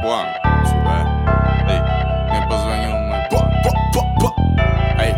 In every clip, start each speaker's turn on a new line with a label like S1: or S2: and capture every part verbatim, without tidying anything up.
S1: Вон, сюда. Эй, мне позвонил мой пак. Эй,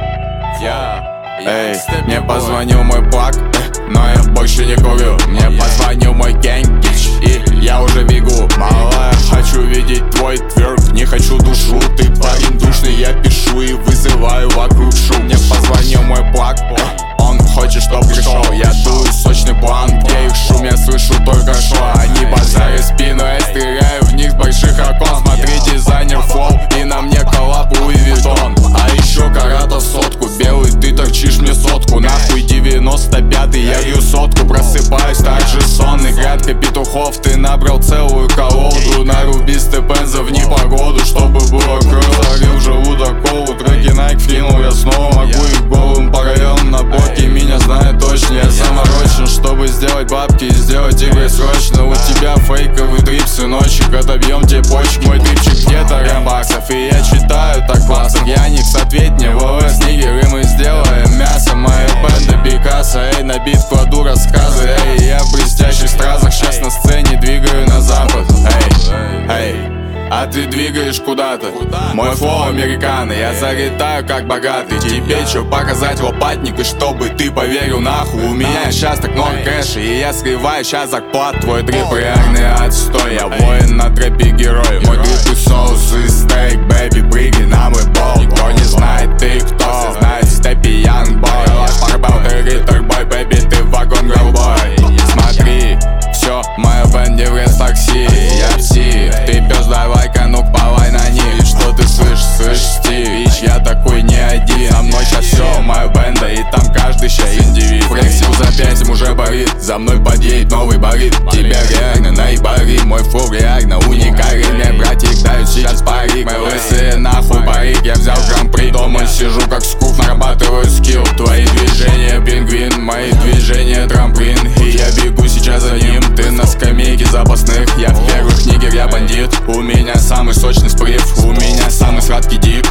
S1: я, Эй, мне позвонил мой пак, но я больше не курю. Мне позвонил мой генгич, и я уже бегу. Малая, хочу видеть твой тверк, не хочу душу. Ты парень душный, я пишу и вызываю вокруг шум. Мне позвонил мой пак, он хочет, чтоб пришел. Я дую сочный план, где их шум, я слышу только шо. Они базарят спину, я стреляю в них с больших окон. Смотри, дизайнер флоу, и на мне коллаб Луи Виттон. А еще карата сотку, белый, ты торчишь мне сотку. Нахуй девяносто пятый, я вью сотку. Просыпаюсь, так же сонный, грядка петухов. Ты набрал целую колоду, наруби степенза в непогоду, чтобы было крыло. Зарил желудок колу, треки Nike вкинул. Я снова могу их голым по району на блоке. Меня знает точно, я заморочен, чтобы сделать бабки и сделать игры срочно. У тебя фейковый дрип, сыночек, отобьем тебе почки. Мой дрипчик где-то рембаксов, и я читаю так классно. Яникс, ответь мне, ВВС, нигеры, мы сделаем мясо. Моя бенда Пикассо, эй, на бит кладу рассказы. Эй, я в блестящих стразах, сейчас на сцене двигаю на запад. Эй, эй, а ты двигаешь куда-то. Мой флоу американо, я залетаю как богатый. Тебе чё показать лопатник, и чтобы ты поверил нахуй. У меня сейчас так много кэша, и я сливаю сейчас зарплат. Твой дрип реальный отстой, я воин на трэпе герой. Мой дрип и соус и стейк, бэби, прыгай на мой бол. Кто не знает, ты кто, все знает степи янг бой. Парбал, ты риттер бой, бэби, ты вагон грэлбой. Смотри, все, моя бенди в такси, я псих. Ты пёс, давай-ка, ну полай на них. Что ты слышишь, слышишь, стич, я такой не один. Со мной сейчас все, моя бенда, и там каждый ща индивид. Флексил за пять, уже борит, за мной подъедет новый борит. Тебя реально наебари, мой флоу реально уникальный. Мне братик дают сейчас парик, мои лысые нахуй парик. Я взял гран-при, дома сижу как скуф, нарабатываю скилл. Твои движения пингвин, мои движения трамплин. И я бегу сейчас за ним, ты на скамейке запасных. Я в первых нигер, я бандит. У меня самый сочный сплив, у меня самый сладкий дип.